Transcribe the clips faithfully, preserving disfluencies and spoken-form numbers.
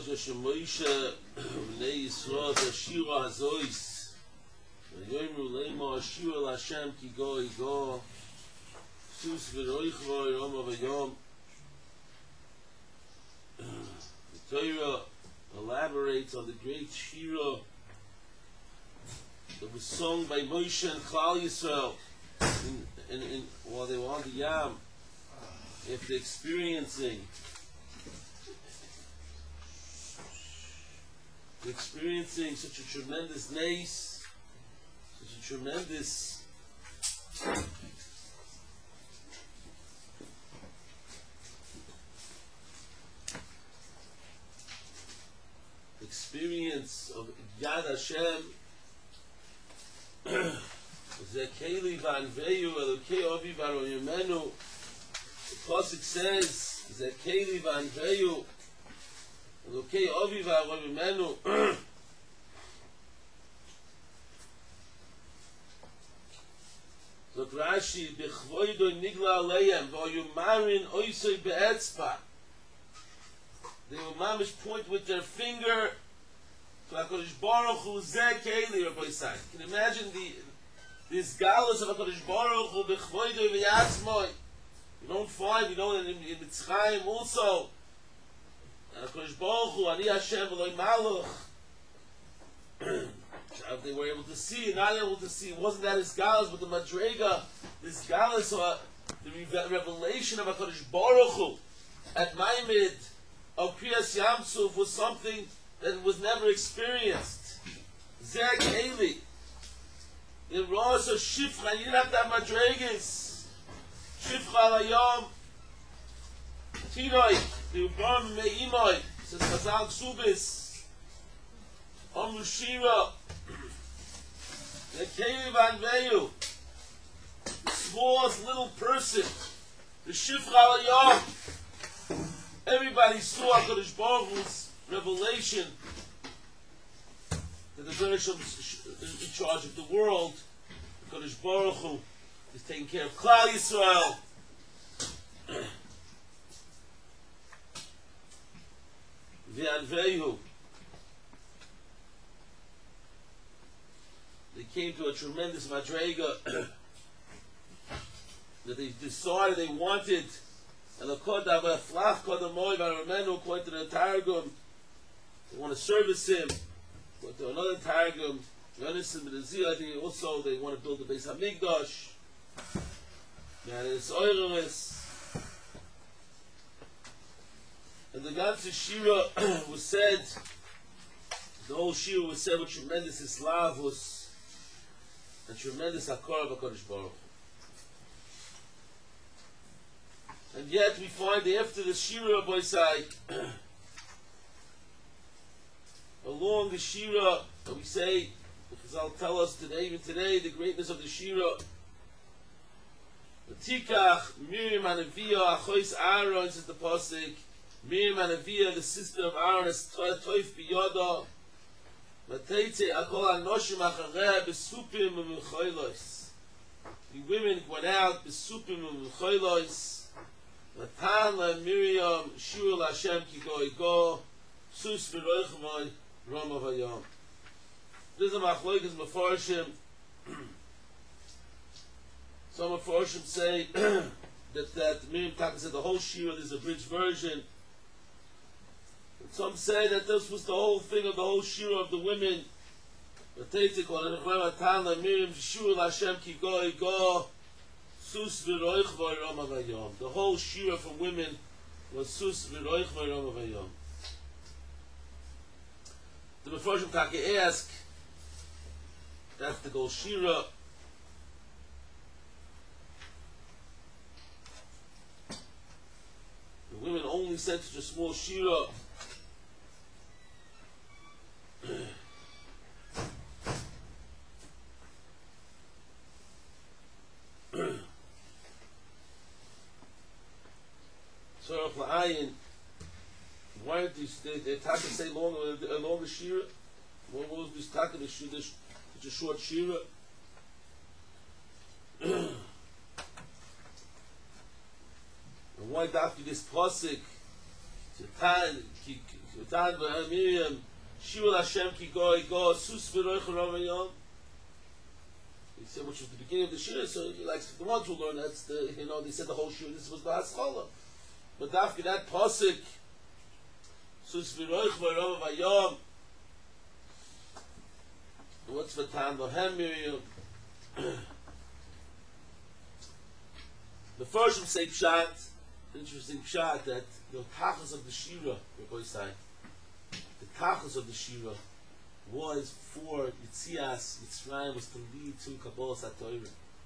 Mamash Yashemoisha Bnei Yisrael Tashira Hazois Vayoyimru Leima Ashira L'Hashem Ki Go Igo Sus V'roichva Yom Avayom. The Torah elaborates on the great Shira that was sung by Moshe and Klal Yisrael in, in, in, while they were on the Yam, after experiencing experiencing such a tremendous nace, such a tremendous experience of Yad Hashem. Zekeli vanveyu elokei ovi varoyimenu. The pasuk says, Zekeli vanveyu elokei ovi varoyimenu. So Rashi, bechvoido nigla aleim v'oyumarin oisoi be'etzpa. They will mamish point with their finger to HaKadosh Baruch Hu Zekeli Rabbi Yisai. You can imagine the this galus of HaKadosh Baruch Hu b'chvoido v'yatzmoi. You don't find, you know, in, in Mitzrayim also, HaKadosh Baruch Hu, Ani Hashem v'loi maluch. They were able to see, not able to see. It wasn't that his galus, but the Madrega, this galus, uh, the revelation of HaKadosh Baruch Hu at Maimid of Kriyas Yamsuf was something that was never experienced. Zek Eli. In Rosh of Shifcha, you didn't have to have Madregas. Shifcha Alayom. Tiroi. The Ubram Me'imoi. Says Chazal Ksubis. Om Shira. The Keli Van Veyu. The smallest little person. The Shifcha Alayom. Everybody saw HaKadosh Baruch Hu's revelation that the British are in charge of the world. HaKadosh Baruch Hu is taking care of Klal Yisrael. V'adveyu. They came to a tremendous madrega that they decided they wanted. And the Kodav Flach Kodamoy Varamenu, according to the Targum, they want to service him. According to another Targum, Yonis and B'Nazir, I think also they want to build the Beis Hamikdash. And it's Oiris. And the Ganze Shira was said, the whole Shira was said with tremendous Islavus and tremendous Hakar of HaKadosh Baruch. And yet we find after the Shira Boisai, along the Shira, and we say, because I'll tell us today, even today, the greatness of the Shira. The Tikach, Miriam Anaviyah, Achois Aaron, says the Pasuk, Miriam Anaviyah, the sister of Aaron, is Toif Biyoda, Mateitze Akol Anoshim Achareh, Besupim and Mechoilos. The women went out, Besupim and Mechoilos, Matan la Miriam Shur la Hashem ki go go sus v'roichmai Rama v'yam. This is a machlokas mefarshim. Some mefarshim say that that Miriam Taka said the whole shira. There's a bridge version. And some say that this was the whole thing of the whole shira of the women. Matan la Miriam Shur la Hashem ki go go. Sus v'roich v'ayram avayom. The whole shira from women was sus v'roich v'ayram avayom. The Mefarshim Taka ask, that's the whole shira. The women only said such a small shira. Why did they, they Taka say long, a longer shira? What was this Taka, the shira, such a short shira? And why after this pasuk Tan ki Tan Miriam Shivul Hashem ki go go sus v'roich ramayom. He said, which was the beginning of the shir. So he likes the ones who learn that's the you know they said the whole shir. This was the haskalah. But after that pasuk sus v'roich ramayom. What's the Tan Miriam? The first one say pshat, interesting pshat that the tachas of the shira, Rabbi say, the tachas of the shira was for Yitzias Yitzrayim was to lead to Kabbalah Satoira.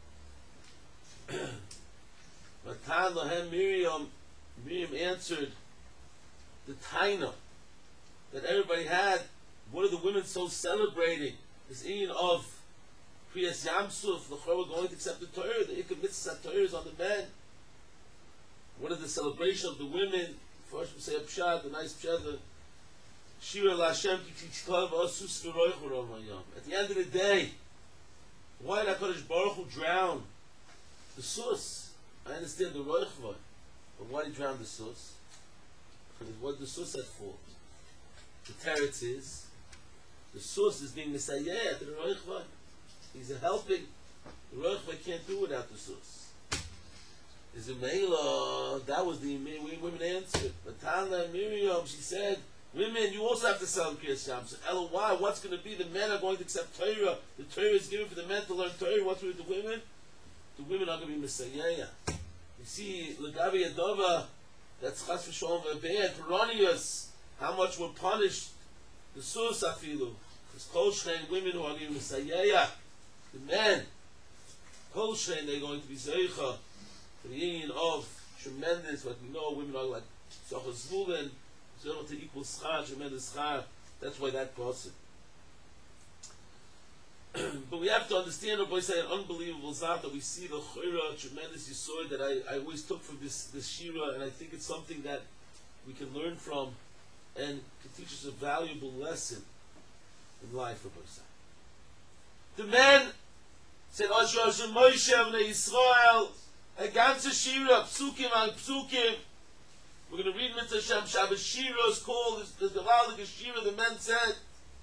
But Tan Lahem Miriam, Miriam answered the taina that everybody had. What are the women so celebrating? This in of Priyas Yamsuf, the Chor were going to accept the Torah, the Ikar Mitzvah Torah is on the men. What is the celebration of the women? First we say a pshat, the nice pshat, the Shira Lashem ki tichtav asus v'roich v'romayam. At the end of the day, why did HaKadosh Baruch Hu drown the sus? I understand the roich v'roich, but why did he drown the sus? What the sus at fault? The teretz is, the sus is being Messiah to the roich v'roich. He's a helping. The roich v'roich can't do without the sus. Is a Meila, that was the way women answered. But Tana Miriam, she said, women, you also have to sell Kriyas Yamsuf. Ella, why? What's going to be? The men are going to accept Torah. The Torah is given for the men to learn Torah. What's with the women? The women are going to be Messiah. You see, Lagavi Adova, that's Chas V'Sholom V'Be'ed, Peronius, how much were punished, the Sus Afilu. Because Kol Shrein, women who are going to be Messiah, the men, Kol Shrein, they're going to be Zeicha. The union of tremendous, what we know, women are like Socha Zvulun, Zerah to equal schar, tremendous schar. That's why that person. But we have to understand, Rabbi say, an unbelievable zat that we see the chayra, tremendous yisoid that I, I always took from this this shira, and I think it's something that we can learn from and can teach us a valuable lesson in life, Rabbi say. The men said, Asher Asher Moshe Avnei Yisrael. A ganze Shira, Psukim and Psukim. We're going to read Mitzvah Shem Shabbos Shira is called, the Gavaldik Shira, the men said.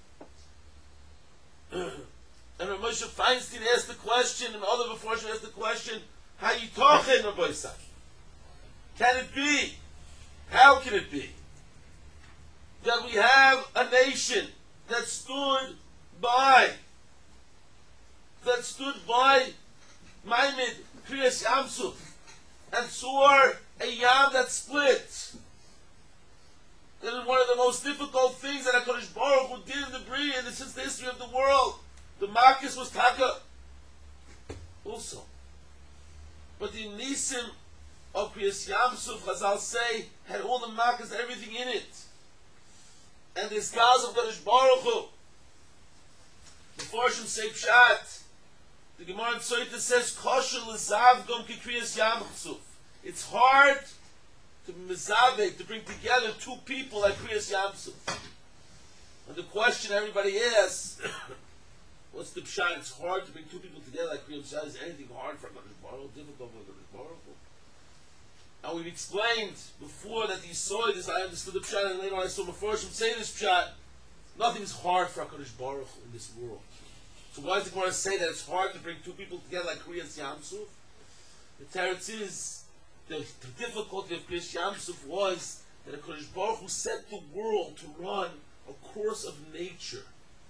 And Rav Moshe Feinstein asked the question, and other before she asked the question, how you talking, Rabbi Yisrael? Can it be? How can it be that we have a nation that stood by, that stood by Maimid, Kriyas Yamsuf, and saw a yam that split. That is one of the most difficult things that HaKadosh Baruch Hu did in the Bria and since the history of the world. The Marcus was Taka also. But the Nisim of Kriyas Yamsuf, Chazal say, had all the Marcus, everything in it. And the scars of HaKadosh Baruch Hu, the Forshim say Pshat, the Gemara in Tzoyta says, Kosher l'zav gom ki Kriyas Yamsuf. It's hard to mizavek, to bring together two people like Kriyas Yamsuf. And the question everybody asks, what's the pshat? It's hard to bring two people together like Kriyas Yamsuf. Is anything hard for HaKadosh Baruch Hu? Difficult for HaKadosh Baruch Hu? And we've explained before that you saw this, I understood the pshat, and later on I saw before Hashem say this pshat. Nothing's hard for HaKadosh Baruch Hu in this world. So why does the Gemara say that it's hard to bring two people together like Kriyas Yamsuf? The teretz is, the, the difficulty of Kriyas Yamsuf was that HaKadosh Baruch Hu set the world to run a course of nature.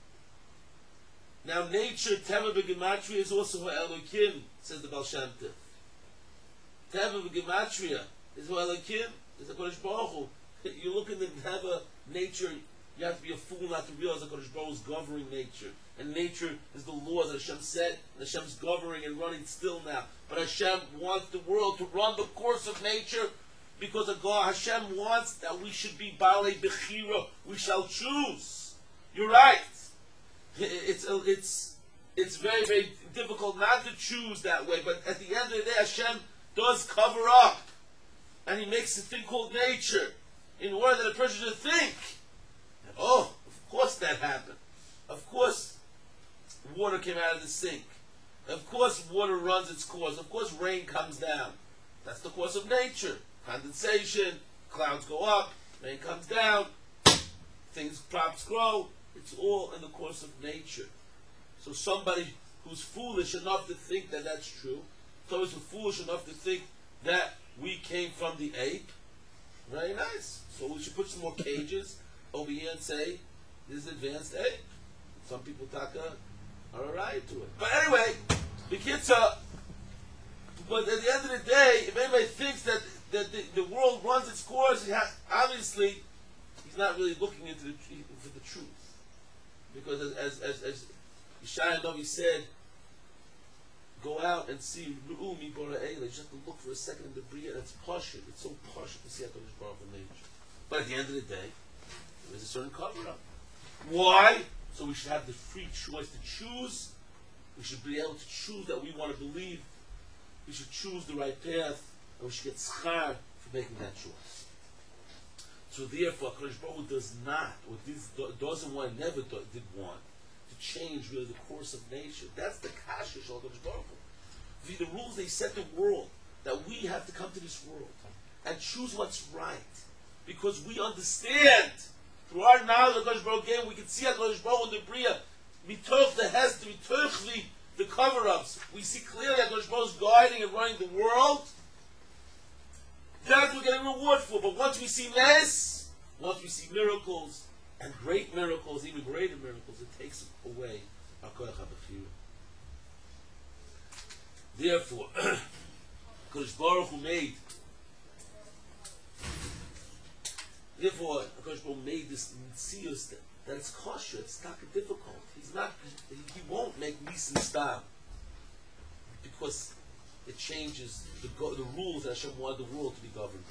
Now nature, Teva b'Gematria, is also Elokim, says the Baal Shem Tov. Teva b'Gematria is Elokim, is HaKadosh Baruch Hu. You look in the Teva, nature, you have to be a fool not to realize that HaKadosh Baruch Hu is governing nature. And nature is the laws that Hashem said, and Hashem's governing and running still now. But Hashem wants the world to run the course of nature because of God. Hashem wants that we should be Balei Bechira. We shall choose. You're right. It's, it's, it's very, very difficult not to choose that way. But at the end of the day, Hashem does cover up. And He makes a thing called nature in order that a person should think. Oh, of course that happened. Of course water came out of the sink. Of course water runs its course. Of course rain comes down. That's the course of nature. Condensation, clouds go up, Rain comes down, things, crops grow. It's all in the course of nature. So somebody who's foolish enough to think that that's true, somebody who's foolish enough to think that we came from the ape, very nice. So we should put some more cages over here and say, this is advanced ape. Some people taka are alright to it. But anyway, the kids are, but at the end of the day, if anybody thinks that, that the, the world runs its course, he has, obviously, he's not really looking into the, for the truth. Because as, as, as, as Yeshaya Novi said, go out and see Ru'umi Bora Eila. You just have to look for a second in the Bria, and it's partial. It's so partial to see HaKadosh Baruch Hu nature. But at the end of the day, there is a certain cover-up. Why? So we should have the free choice to choose. We should be able to choose that we want to believe. We should choose the right path, and we should get schar for making that choice. So therefore, HaKadosh Baruch Hu does not, or this doesn't want, never do, did want, to change really the course of nature. That's the kasha shel HaKadosh Baruch Hu. The, the rules they set the world, that we have to come to this world and choose what's right. Because we understand, through our knowledge of HaKadosh Baruch Hu, we can see HaKadosh Baruch Hu in the Bria, mitoch the hester, mitoch the, the cover-ups. We see clearly HaKadosh Baruch Hu is guiding and running the world. That we're getting reward for. But once we see less, once we see miracles, and great miracles, even greater miracles, it takes away our koach habechira. Therefore, HaKadosh Baruch Hu made, therefore, HaKadosh Baruch Hu made this mitzius that, that it's kosher, it's not difficult. He's not, he, he won't make nisan stop because it changes the, go, the rules that Hashem wanted the world to be governed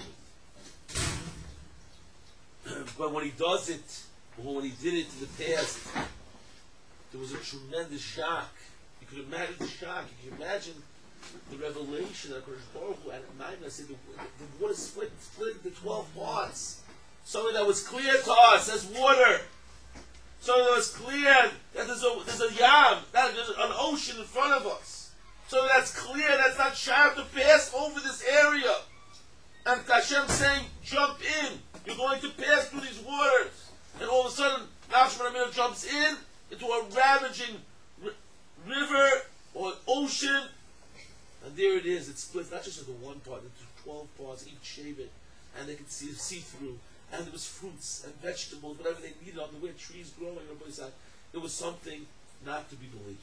with. But when he does it, when he did it in the past, there was a tremendous shock. You could imagine the shock. You could imagine the revelation of HaKadosh Baruch Hu at Maimon. Said the, the water split, split into twelve parts. Something that was clear to us as water. Something that was clear that there's a there's a yam, that there's an ocean in front of us. So that's clear, that's not sharp to pass over this area. And Hashem saying, jump in. You're going to pass through these waters. And all of a sudden, Nachshon Amina jumps in into a ravaging r- river or ocean. And there it is. It splits not just into one part, into twelve parts, each shave it. And they could see see through. And there was fruits and vegetables, whatever they needed on the way, trees growing on both sides. It was something not to be believed.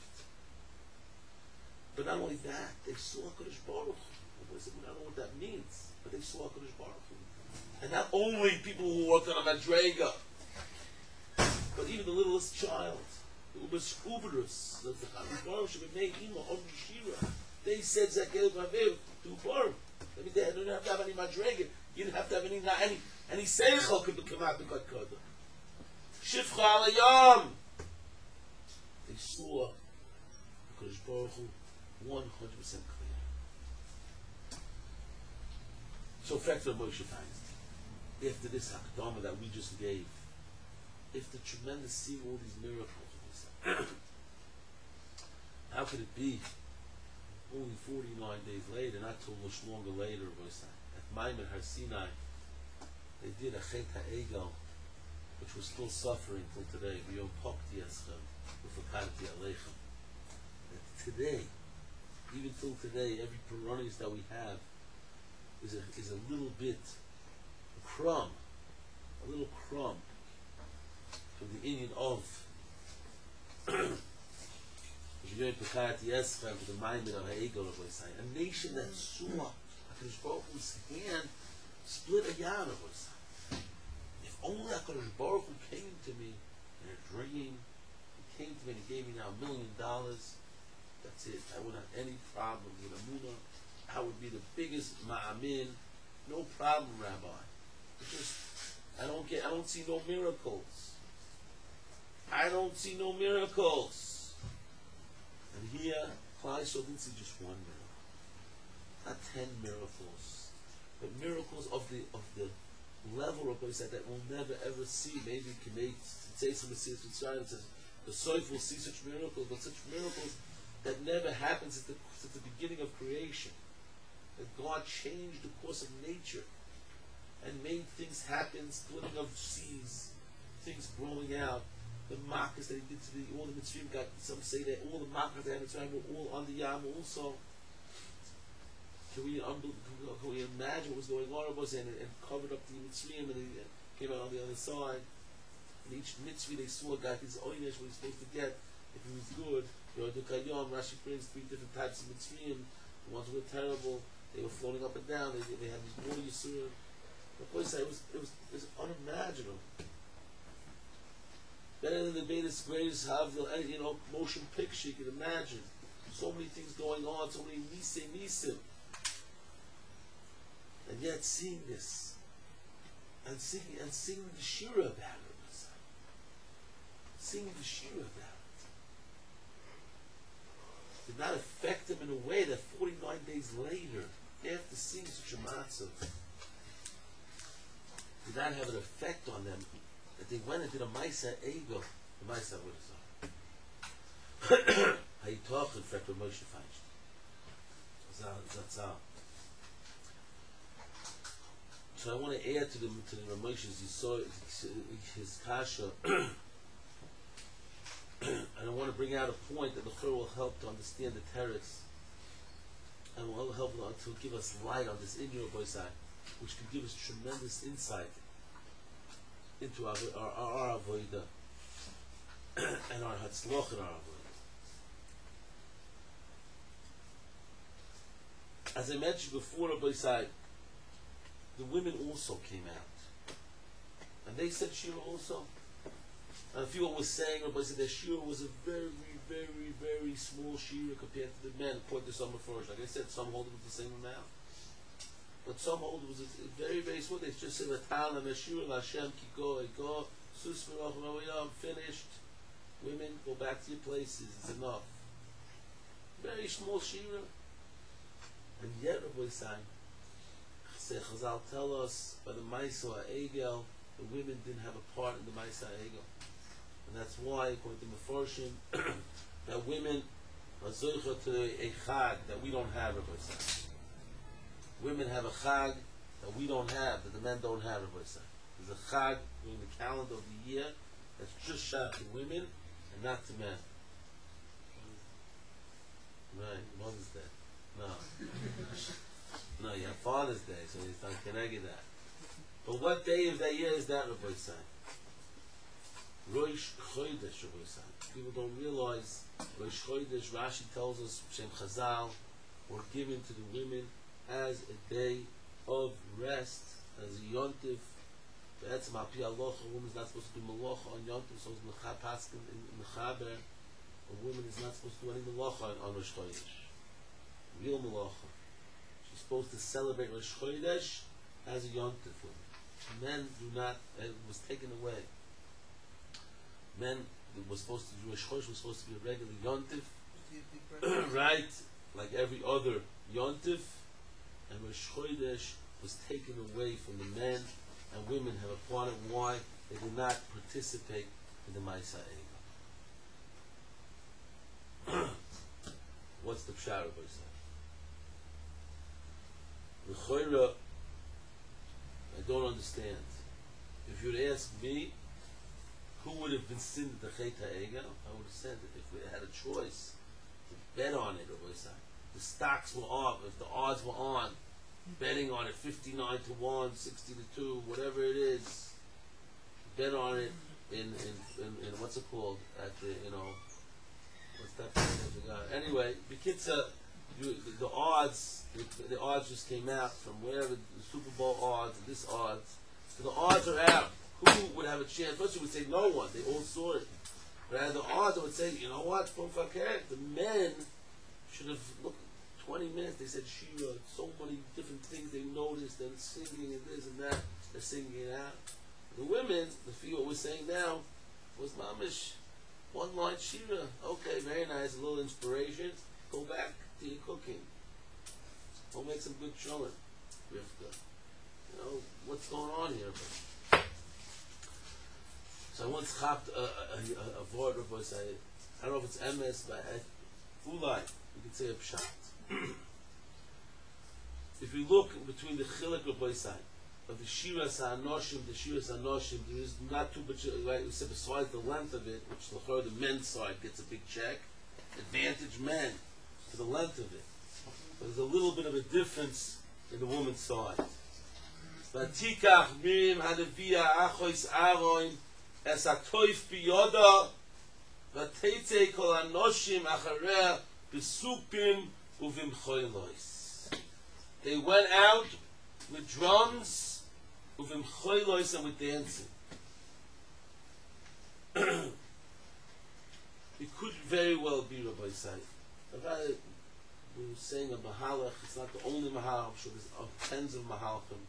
But not only that, they saw HaKadosh Baruch Hu. I don't know what that means, but they saw HaKadosh Baruch Hu. And not only people who worked on a madrega, but even the littlest child, the Ubers Uberus, the HaKadosh Baruch Hu, made Ima on Yeshira. They said Zakel Bavev to Baruch. I mean, they didn't have to have any madrega. You didn't have to have any any any seichel could come out of God Kodah. Shifcha Alayam. They saw HaKadosh Baruch Hu one hundred percent clear. So, fact of Moshe Feinstein, after this Hakdama that we just gave, if the tremendous seeing all these miracles, how could it be only forty-nine days later, not too much longer later, at Maimon Har Sinai, they did a Chet HaEgel, which was still suffering till today. V'yom Pokti Eschem, Ufakarti Aleichem. Today, even till today, every Puranis that we have is a, is a little bit, a crumb, a little crumb from the Indian of a nation that saw HaKadosh Baruch Hu's hand split a yam. If only HaKadosh Baruch Hu came to me in a dream, he came to me and he gave me now a million dollars, that's it. I wouldn't have any problem with Amunah. I would be the biggest ma'amin. No problem, Rabbi. It's just, I don't get, I don't see no miracles. I don't see no miracles. And here, Klal Yisrael didn't see just one miracle. Not ten miracles. But miracles of the of the level of Bosai that we'll never ever see. Maybe you can make, say some Messias with silence, says, the Soif will see such miracles, but such miracles that never happened since the, since the beginning of creation. That God changed the course of nature. and made things happen, splitting of seas, things growing out. The makas that he did to the all the Mitzrayim got. Some say that all the makas that Mitzrayim were all on the Yam also. Can we, can we imagine what was going on? It was and, and covered up the Mitzrayim and they came out on the other side. And each Mitzvah they saw got his oynish what he's supposed to get if he was good. Yoredukayom, Rashi brings three different types of Mitzrayim. The ones who were terrible, they were floating up and down. They, they had these water yisurim. The place it was it was it was unimaginable. Better than the greatest greatest Havdil, any you know motion picture you can imagine. So many things going on, so many nisim nisim. And yet seeing this, and singing and singing the shira about it, singing the shira about it, did not affect them in a way that forty-nine days later, after seeing such a matzah, did not have an effect on them that they went and did a Maisa Ego. The Maisa what is that? How you talk in fact with Moshe Feinstein. Zatzal. So I want to add to the to the Ramoshes. You saw his kasha, and I want to bring out a point that the Chur will help to understand the teretz, and will help to give us light on this Inyo Boisai, which can give us tremendous insight into our our, our, our avodah and our hatzloch and our avodah. As I mentioned before, Boisai, the women also came out, and they said shira also. And a few was saying, Rabbi said that shira was a very, very, very small shira compared to the men, according to some first. Like I said, some hold it with the same amount, but some hold it was a very, very small. They just said, "L'tal Meshura Hashem Kiko Eko Sus Mirach." I'm finished. Women, go back to your places. It's enough. Very small shira, and yet Rabbi said, Chazal tell us by the Maisa Egel, the women didn't have a part in the Maisa Egel. And that's why, according to Mefarshim, that women are zoicha to a chag that we don't have, Rabbi Say. Women have a chag that we don't have, that the men don't have, Rabbi Say. There's a chag during the calendar of the year that's just shot to women and not to men. Right, Mother's Day. No. No, you have Father's Day, so he's not connected that. But what day of that year is that, Rabbi Say? Rosh Chodesh, Rabbi Say. People don't realize Rosh Chodesh, Rashi tells us, Shem Chazal, were given to the women as a day of rest, as a yontif. That's my pi alocha. A woman is not supposed to do malacha on yontif, so it's mecha paskin in mechaber. A woman is not supposed to do any malacha on Rosh Chodesh. Real malacha. She's supposed to celebrate Rosh Chodesh as a yontif woman. Men do not. It was taken away. Men was supposed to do Rosh Chodesh was supposed to be a regular yontif, right? Like every other yontif, and Rosh Chodesh was taken away from the men, and women have a part of why they did not participate in the Maisa Ega. What's the pshat of the Choira? I don't understand. If you'd ask me, who would have been sinned at the Cheta Ega? I would have said that if we had a choice to bet on it, or the stocks were up, if the odds were on, betting on it fifty-nine to one, sixty to two, whatever it is, bet on it in, in, in, in what's it called? At the, you know, what's that thing I forgot. Anyway, Bekitza, you, the, the odds, the, the odds just came out from wherever, the Super Bowl odds, and this odds. So the odds are out. Who would have a chance? First you would say no one. They all saw it. But at the odds, I would say, you know what? The men should have looked twenty minutes. They said Shira, so many different things they noticed, and singing and this and that. They're singing it out. The women, the few what we're saying now, was mamish one line Shira. Okay, very nice, a little inspiration. Go back to your cooking. Go make some good cholent. Rivka. You know what's going on here? But so I once chopped a, a, a, a word of us. I don't know if it's M S, but I, ulai, you could say a pshat. If we look between the chilek of Boisai of the Shiras HaNoshim, the Shiras HaNoshim, there is not too much, right, we said besides the length of it, which the, the men's side gets a big check, advantage men for the length of it. But there's a little bit of a difference in the woman's side. Vatikach Miriam Hanavia Achois Aaron Es HaToif Biyoda Vateitze Kol HaNoshim Achareh Besupim Uvim Choylois. They went out with drums, uvim choylois, and with dancing. It could very well be Rabbi Said. We were saying a mahalach. It's not the only mahalach. I'm sure there's uh, tens of mahalachim.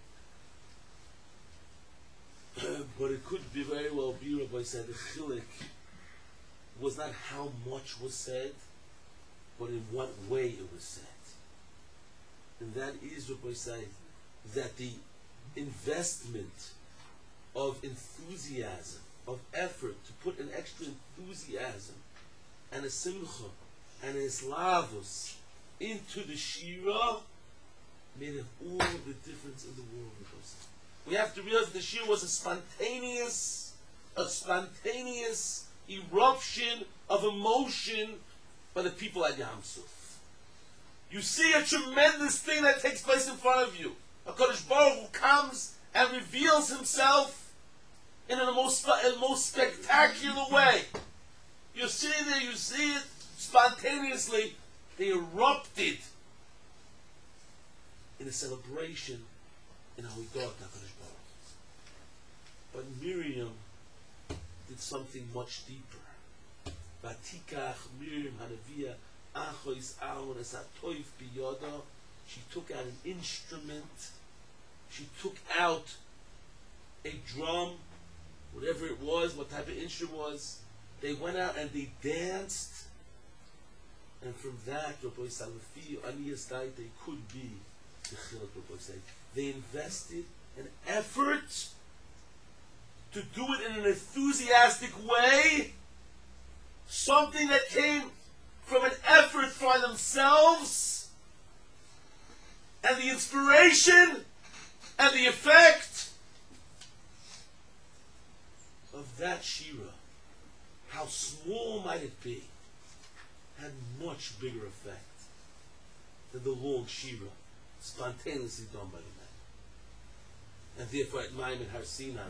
But it could be very well be Rabbi Said. The chilik was not how much was said, but in what way it was said. And that is, Rabbi Said, that the investment of enthusiasm, of effort, to put an extra enthusiasm and a simcha and a slavus into the shira made all the difference in the world. We have to realize that the shira was a spontaneous, a spontaneous eruption of emotion by the people at Yam Suf. You see a tremendous thing that takes place in front of you. HaKadosh Baruch Hu comes and reveals himself in the most, in the most spectacular way. You're sitting there, you see it spontaneously. They erupted in a celebration in Avodat HaKadosh Baruch Hu. But Miriam did something much deeper. Vatikach Miriam Hanavia Achois Aaron Es HaToif Biyoda. She took out an instrument. She took out a drum, whatever it was, what type of instrument it was. They went out and they danced. And from that, Rabbi Salafi, Aniyas Dai, they could be the Chiluk, Rabbi Say. They invested an effort to do it in an enthusiastic way. Something that came from an effort for themselves, and the inspiration and the effect of that shira, how small might it be, had much bigger effect than the long shira spontaneously done by the men. And therefore at Maimon Har Sinai,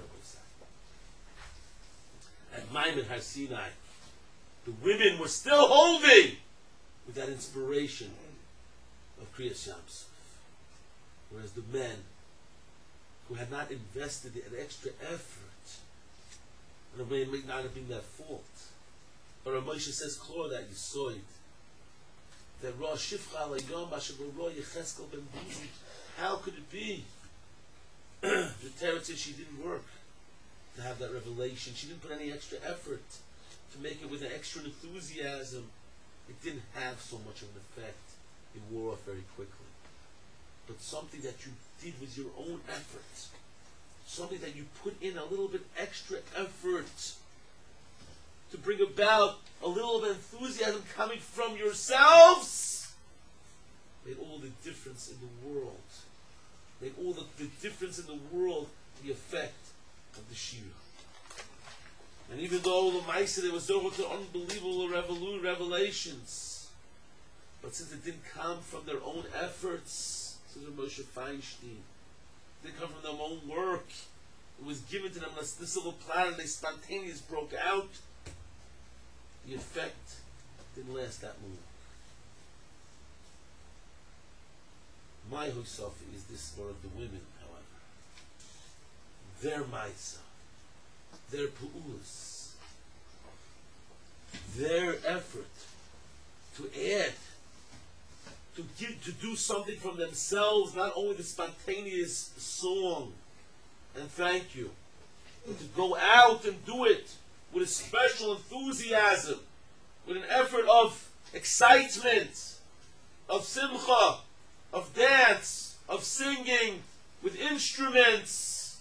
at Maimon Har Sinai, the women were still holding with that inspiration of Kriyas Yam Suf. Whereas the men who had not invested an extra effort, and it may not have been their fault. But Ramosha says, Klor, that you saw it. That Ra Shifcha Alayom Asher Ra Yecheskel Ben Buzi. How could it be? The Torah says she didn't work to have that revelation. She didn't put any extra effort to make it with an extra enthusiasm. It didn't have so much of an effect. It wore off very quickly. But something that you did with your own effort, something that you put in a little bit extra effort to bring about a little bit of enthusiasm coming from yourselves, made all the difference in the world. Made all the, the difference in the world, the effect of the shira. And even though the Maisa, there was over to unbelievable revolu- revelations, but since it didn't come from their own efforts, says Moshe Feinstein, it didn't come from their own work, it was given to them on this little planet, they spontaneously broke out, the effect didn't last that long. My Husaf is this for the women, however. Their Maisa, their Pu'ulas, their effort to add, to give, to do something from themselves, not only the spontaneous song and thank you, but to go out and do it with a special enthusiasm, with an effort of excitement, of simcha, of dance, of singing, with instruments,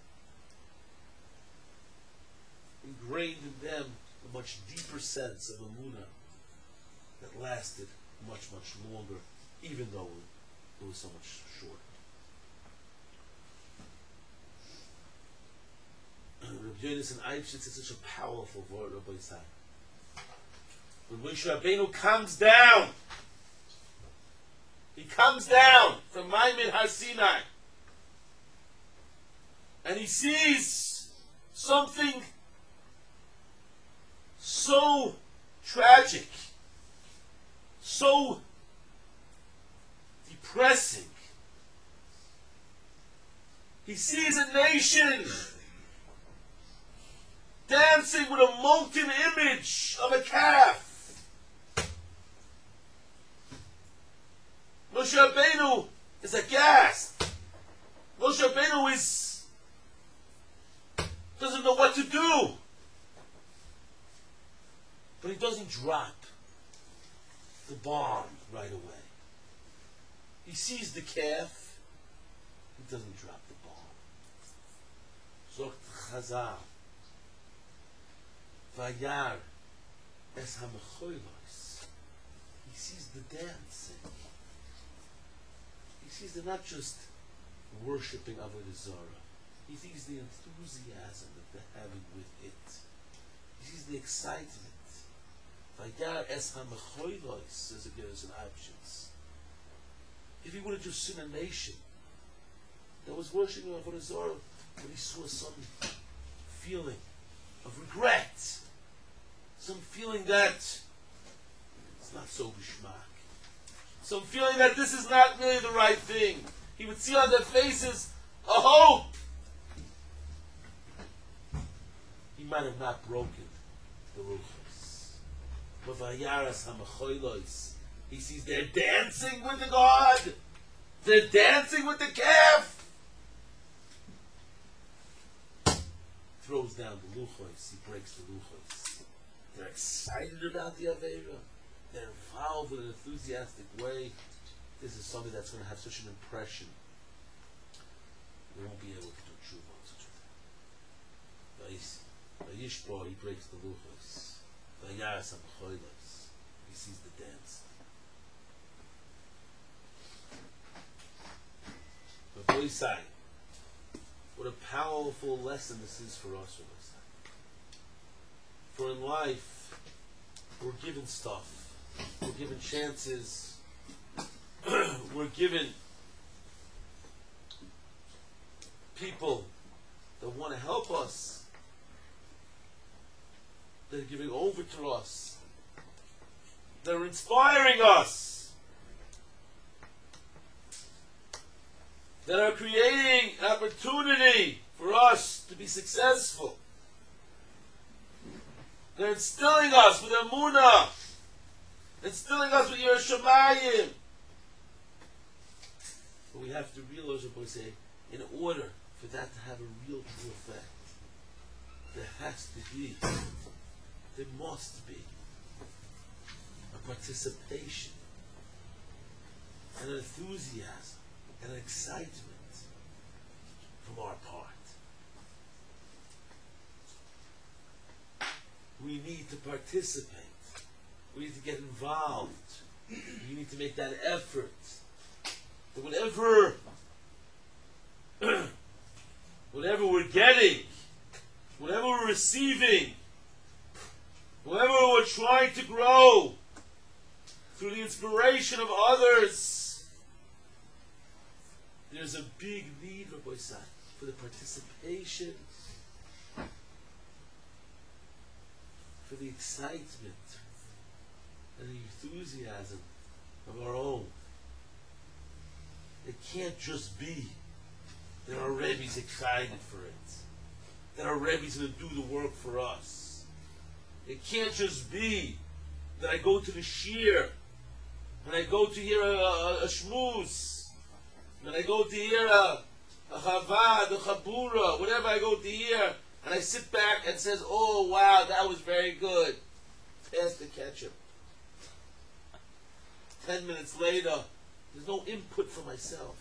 ingrained in them a much deeper sense of Emunah that lasted much, much longer, even though it was so much shorter. Rabbi Yonasan Eibschitz is such a powerful word, Rabbi Yisai. When Moshe Rabbeinu comes down, he comes down from Maimon Har Sinai, and he sees something so tragic, so depressing. He sees a nation dancing with a molten image of a calf. Moshe Rabbeinu is aghast. Moshe Rabbeinu is doesn't know what to do. But he doesn't drop the bomb right away. He sees the calf, he doesn't drop the bomb. Zogt Chazal, Vayar es hamecholos. He sees the dancing. He sees they're not just worshipping Avodah Zarah. He sees the enthusiasm that they're having with it. He sees the excitement. Vayar es hamecholos, says again as an options. If he would have just seen a nation that was worshipping Avodah Zarah, but he saw some feeling of regret, some feeling that it's not so bishmak, some feeling that this is not really the right thing, he would see on their faces a hope. He might have not broken the ruchos. But vayaras hamacholos, he sees they're dancing with the God, they're dancing with the calf. Throws down the luchos, he breaks the luchos. They're excited about the Aveira. They're involved in an enthusiastic way. This is something that's going to have such an impression. They won't be able to do tshuva on such a thing. Vayishbo, he breaks the luchos. Vayaras hamacholos, he sees the dance. But Boisai, what a powerful lesson this is for us. For in life, we're given stuff. We're given chances. We're given people that want to help us. They're giving over to us. They're inspiring us. That are creating an opportunity for us to be successful. They're instilling us with Emunah, instilling us with Yiras Shamayim. But we have to realize, what we say, in order for that to have a real true effect, there has to be, there must be a participation, and an enthusiasm, and an excitement from our part. We need to participate. We need to get involved. We need to make that effort. That whatever, whatever we're getting, whatever we're receiving, whatever we're trying to grow through the inspiration of others, there's a big need, Rabbi Yisai, for the participation, for the excitement and the enthusiasm of our own. It can't just be that our Rebbe's excited for it, that our Rebbe's going to do the work for us. It can't just be that I go to the shir, when I go to hear a, a, a shmuz, when I go to hear a, a chavad, a chabura, whatever I go to hear, and I sit back and says, oh wow, that was very good. Pass the ketchup. Ten minutes later, there's no input for myself.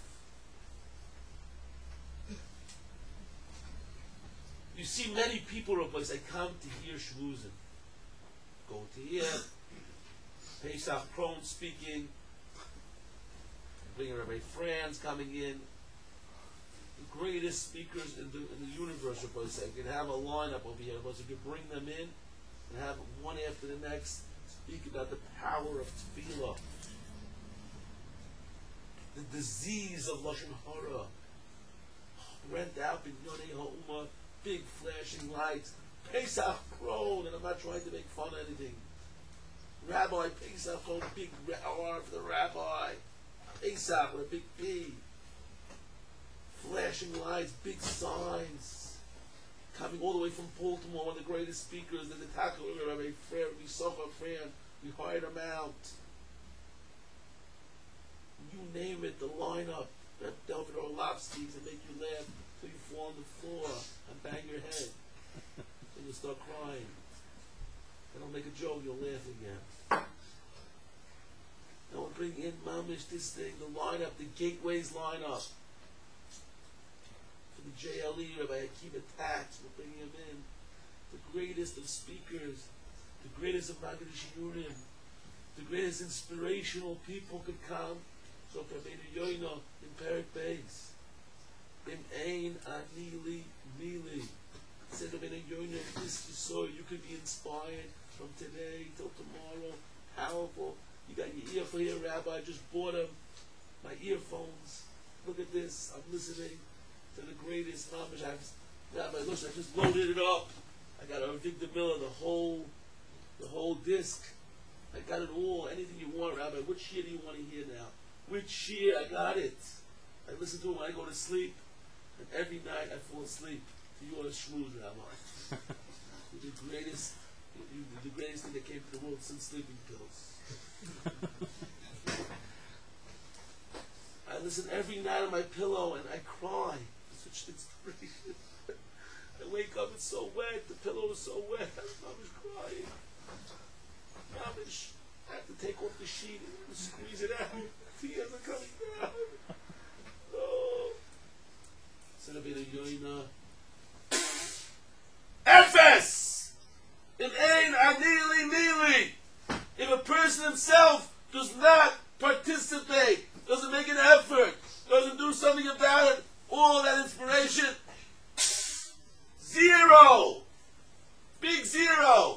You see many people, Rabbi, I come to hear shmuzim. Go to hear Pesach Kron speaking, bringing Rabbi Franz coming in. the greatest speakers in the, in the universe, Rabbi say. You can have a lineup over here, but you can bring them in and have one after the next speak about the power of tefillah, the disease of lashon hara. Rent out in Yonei Ha'uma, big flashing lights. Pesach crowed, and I'm not trying to make fun of anything. Rabbi Pesach crowed, big R for the rabbi. Pesach with a big P. Flashing lights, big signs. Coming all the way from Baltimore, one of the greatest speakers, and the Taka Rabbi Fran, Rabbi Socha Fran. We hired him out. You name it, the lineup. David Orlovsky's and make you laugh till you fall on the floor and bang your head. And you start crying. And I'll make a joke, you'll laugh again. And we'll bring in Mamish, this thing, the lineup, the Gateways lineup. For the J L E, Rabbi Akiva Tatz, we'll bring him in. The greatest of speakers, the greatest of Maggid Shiurim, the greatest inspirational people could come. So Rabbeinu Yoina in Perek Beis, Bim Ein Anili Mili. Said Rabbeinu Yoina, this you saw, you could be inspired from today till tomorrow. Powerful. You got your ear for here, Rabbi. I just bought them. My earphones. Look at this. I'm listening to the greatest Mamish. Rabbi, listen, I just loaded it up. I got a Victor Miller, the whole, the whole disc. I got it all. Anything you want, Rabbi. Which year do you want to hear now? Which year? I got it. I listen to it when I go to sleep, and every night I fall asleep to your shmooze, Rabbi. You're the greatest, you're the greatest thing that came to the world since sleeping pills. I listen every night on my pillow, and I cry. Such inspiration. I wake up, it's so wet. The pillow is so wet. I'm just crying. Mamish, I have to take off the sheet and squeeze it out. Tears are coming down. Oh. Said Rabbeinu Yoina. Efes! In Ein Anili Mili. If a person himself does not participate, doesn't make an effort, doesn't do something about it, all that inspiration, zero. Big zero.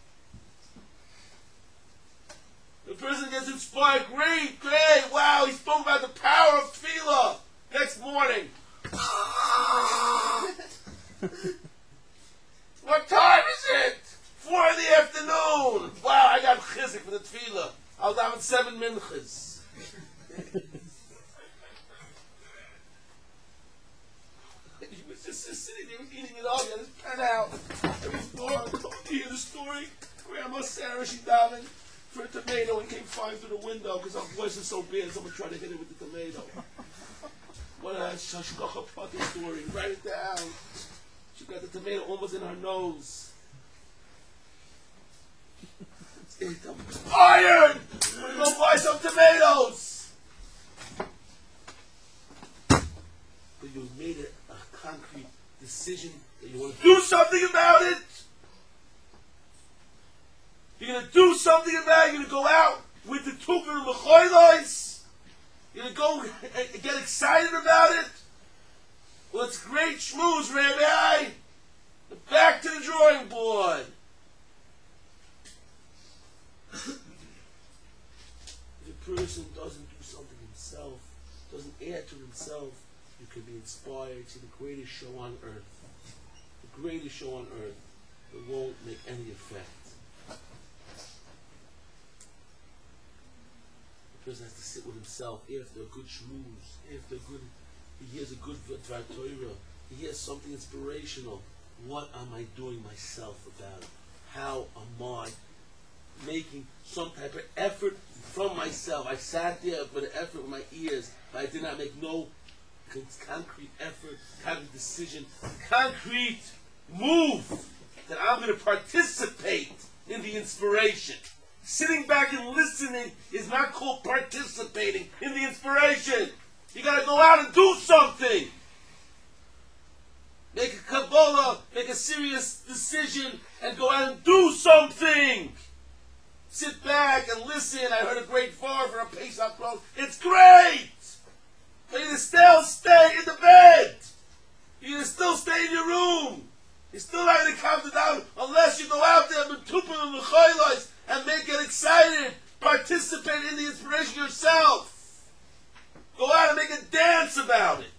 The person gets inspired. Great, great. Wow, he spoke about the power of tefillah. Next morning. What time is it? Four in the afternoon. Wow, I got chizik for the tefillah. I was having seven minchas. He was just, just sitting there eating it all. He had his pen out. Every store, I told you the story. Grandma Sarah, she davened for a tomato and came flying through the window because our voice is so bad. Someone tried to hit it with the tomato. What a shashgacha prati story. Write it down. She got the tomato almost in her nose. I'm tired! I'm gonna go buy some tomatoes! But you made it a concrete decision that you want to do something about it! You're going to do something about it. You're going to go out with the tuber and mechoilos. You're going to go and get excited about it. Well, it's great schmooze, Rabbi. Back to the drawing board. If a person doesn't do something himself, doesn't add to himself, you can be inspired to the greatest show on earth. The greatest show on earth. It won't make any effect. The person has to sit with himself after a good shmooze, after a good, he hears a good Dvar Torah, he hears something inspirational. What am I doing myself about it? How am I making some type of effort from myself? I sat there for the effort with my ears, but I did not make no con- concrete effort, concrete decision, concrete move that I'm going to participate in the inspiration. Sitting back and listening is not called participating in the inspiration. You got to go out and do something. Make a Kabbalah, make a serious decision, and go out and do something. Sit back and listen. I heard a great far for a Pesach close. It's great. But you still stay in the bed. You can still stay in your room. You're still not going to count it down unless you go out there and tupin and the and make it excited. Participate in the inspiration yourself. Go out and make a dance about it.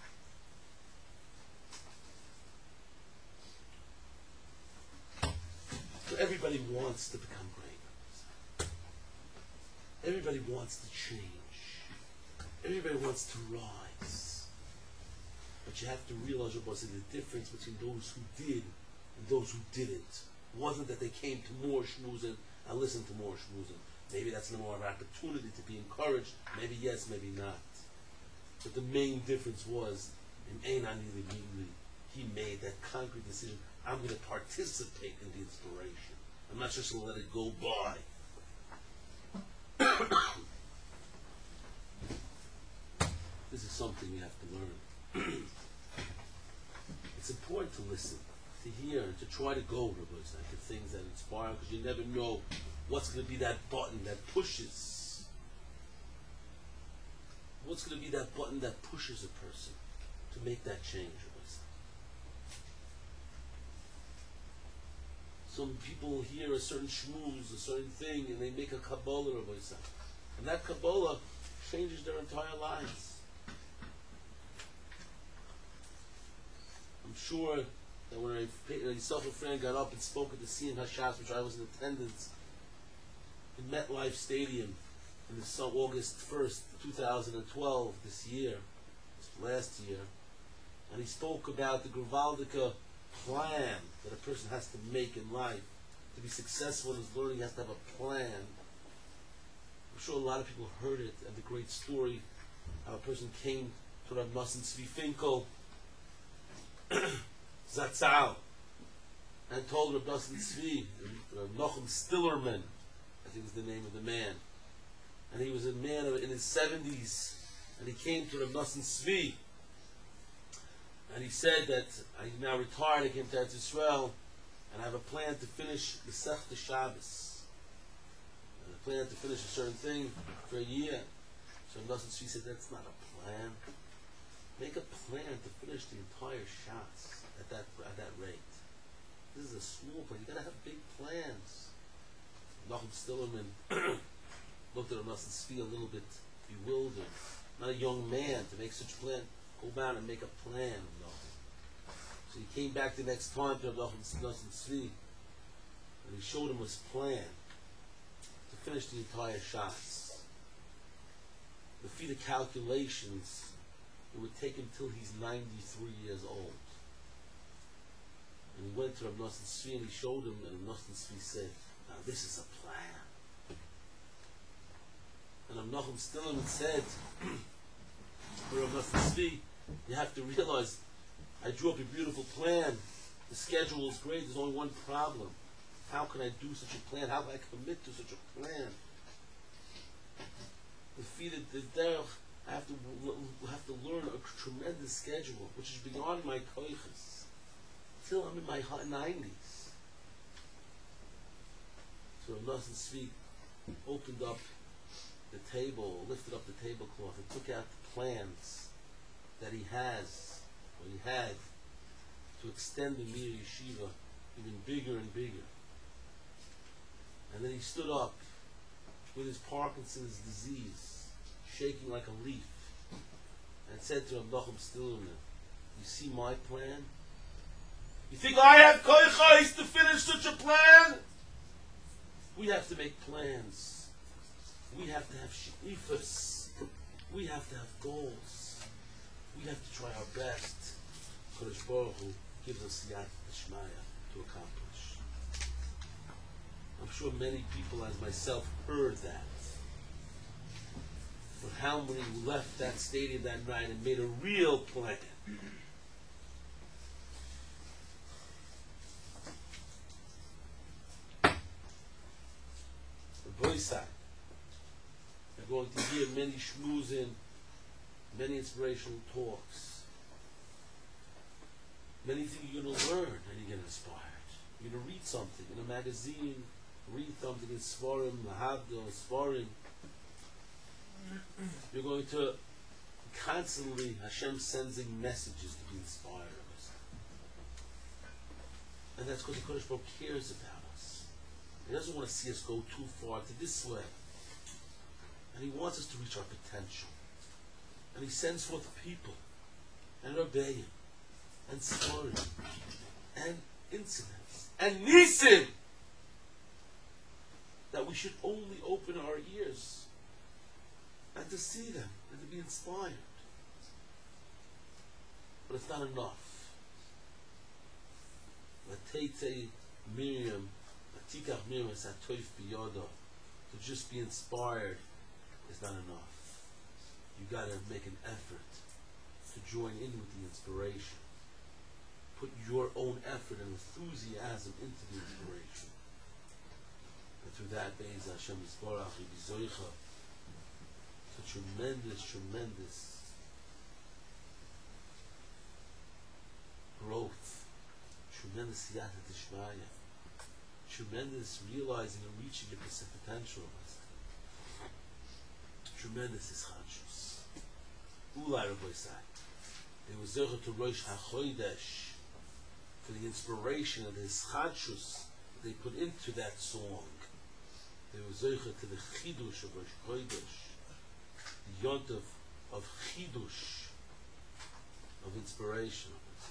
So everybody wants to become great. Everybody wants to change. Everybody wants to rise. But you have to realize, Rabbi, the difference between those who did and those who didn't. It wasn't that they came to more shmuzin and listened to more shmuzin. Maybe that's no more of an opportunity to be encouraged. Maybe yes, maybe not. But the main difference was, in Ein Ani L'Gili, he made that concrete decision. I'm going to participate in the inspiration. I'm not just going to let it go by. This is something we have to learn. It's important to listen, to hear, and to try to go, Rabbi, to things that inspire, because you never know what's going to be that button that pushes. What's going to be that button that pushes a person to make that change, Rabbi? Some people hear a certain shmooze, a certain thing, and they make a Kabbalah, Rabbi, and that Kabbalah changes their entire lives. I'm sure that when a yourself a friend got up and spoke at the Siyum Hashas, which I was in attendance, in MetLife Stadium on this August first, two thousand twelve, this year, last year, and he spoke about the Gravaldika plan that a person has to make in life. To be successful in his learning, he has to have a plan. I'm sure a lot of people heard it, and the great story, how a person came to Rav Nosson Tzvi Finkel, Zatzal, and told Rav Nosson Tzvi, Rav Nochem Stillerman, I think is the name of the man, and he was a man in his seventies, and he came to Rav Nosson Tzvi, and he said that I now retired, I came to Eretz Yisrael, and I have a plan to finish the Masechta Shabbos, and a plan to finish a certain thing for a year. So Rav Nosson Tzvi said, that's not a plan. Make a plan to finish the entire shots at that at that rate. This is a small plan. You gotta have big plans. Nochem Stillerman looked at Rav Nosson Tzvi a little bit bewildered. Not a young man to make such a plan. Go down and make a plan. So he came back the next time to Rav Nosson Tzvi, and he showed him his plan to finish the entire shots. The feet of calculations, it would take him till he's ninety-three years old. And he went to Rav Nosson Tzvi and he showed him, and Rav Nosson Tzvi said, now this is a plan. And Rav Nochem Stillerman said, for Rav Nosson Tzvi, you have to realize, I drew up a beautiful plan. The schedule is great, there's only one problem. How can I do such a plan? How can I commit to such a plan? The feet of the derech, I have to have to learn a tremendous schedule, which is beyond my koiches. Till I'm in my nineties. So Rav Nosson Tzvi opened up the table, lifted up the tablecloth, and took out the plans that he has, or he had, to extend the Mir Yeshiva even bigger and bigger. And then he stood up with his Parkinson's disease, shaking like a leaf, and said to Rav Nochem Stillerman, you see my plan? You think I have koichais to finish such a plan? We have to make plans. We have to have she'ifas. We have to have goals. We have to try our best. Kodesh Baruch Hu gives us the Yad Shmaya to accomplish. I'm sure many people, as myself, heard that. But how many left that stadium that night and made a real plan? The Boisai. You're going to hear many shmuzin, many inspirational talks. Many things you're going to learn and you get inspired. You're going to read something in a magazine, read something in Svarim, Mahavdil, Svarim. You're going to Constantly, Hashem sends in messages to be inspired of us. And that's because the Kodesh Baruch cares about us. He doesn't want to see us go too far to this way. And He wants us to reach our potential. And He sends forth people, and Rebbeim, and Sforim, and incidents, and Nisim, that we should only open our ears and to see them and to be inspired. But it's not enough. Latete Miriam, Latikach Miriam Satoif Biyodo, to just be inspired is not enough. You got to make an effort to join in with the inspiration. Put your own effort and enthusiasm into the inspiration. And through that, Be'ez Hashem Yisborach, we be zoicha to tremendous, tremendous growth, tremendous siyata d'shmaya, tremendous realizing and reaching your potential. Tremendous ischanshus. Ulai Rabbi Sai. They were zoicha to Rosh HaChodesh for the inspiration and the ischanshus they put into that song. They were zoicha to the chidush of Rosh Chodesh, the yontif of chidush, of inspiration.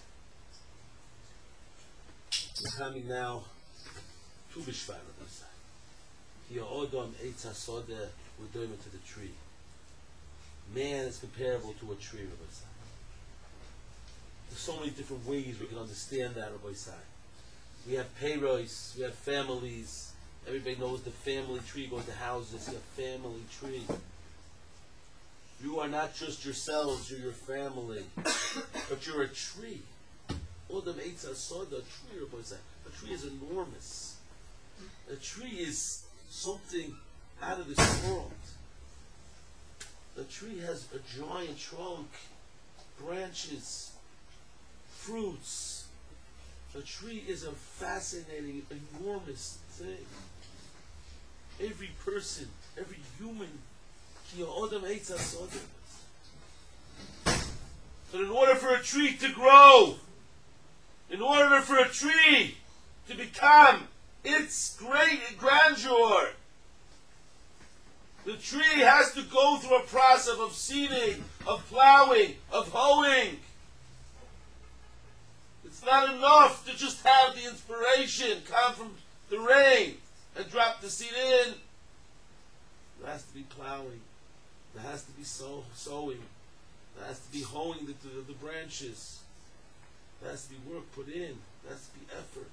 We're coming now to Bishvat Rabbi Sai. Ki ha'odam eitz hasodeh, we're doing it to the tree. Man is comparable to a tree, Rabbi Sai. There's so many different ways we can understand that, Rabbi Sai. We have payros, we have families. Everybody knows the family tree goes to houses. You have family tree. You are not just yourselves, you're your family. But you're a tree. Odam eitz hasodeh, a tree, Rabbi Sai. A tree is enormous. A tree is something out of this world. The tree has a giant trunk, branches, fruits. A tree is a fascinating, enormous thing. Every person, every human, but in order for a tree to grow, in order for a tree to become its great grandeur, the tree has to go through a process of seeding, of plowing, of hoeing. It's not enough to just have the inspiration come from the rain and drop the seed in. There has to be plowing. There has to be sow, sowing. There has to be hoeing the, the, the branches. There has to be work put in. There has to be effort.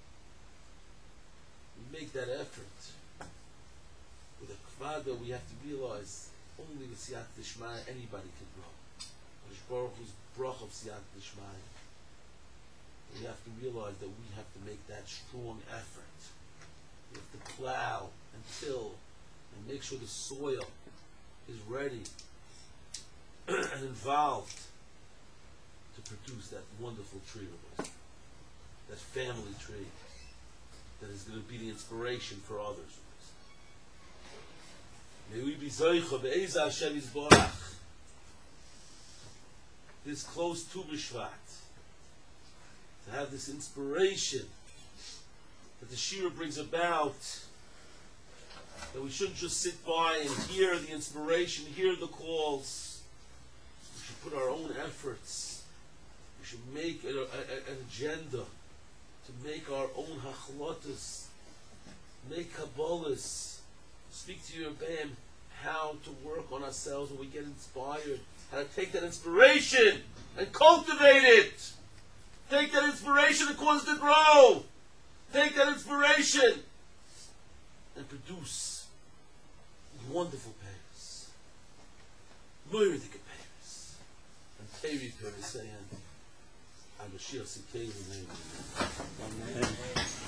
We make that effort. With a kvada, we have to realize only with siyat d'shmaya anybody can grow. Kodesh Baruch Hu's brach of siyat d'shmaya. We have to realize that we have to make that strong effort. We have to plow and till and make sure the soil is ready and involved to produce that wonderful tree of us, that family tree that is going to be the inspiration for others. May we be zoicha be'ez Hashem Yisborach, this close to Bishvat, to have this inspiration that the Shira brings about, that we shouldn't just sit by and hear the inspiration, hear the calls. We should put our own efforts. We should make a, a, a, an agenda to make our own hachlotas, make kabbalas, speak to your Rebbeim how to work on ourselves when we get inspired, how to take that inspiration and cultivate it. Take that inspiration and cause it to grow. Take that inspiration and produce wonderful payers. Moiridik payers. And Peri Peri saying, I'm a Shir Sikei. Amen.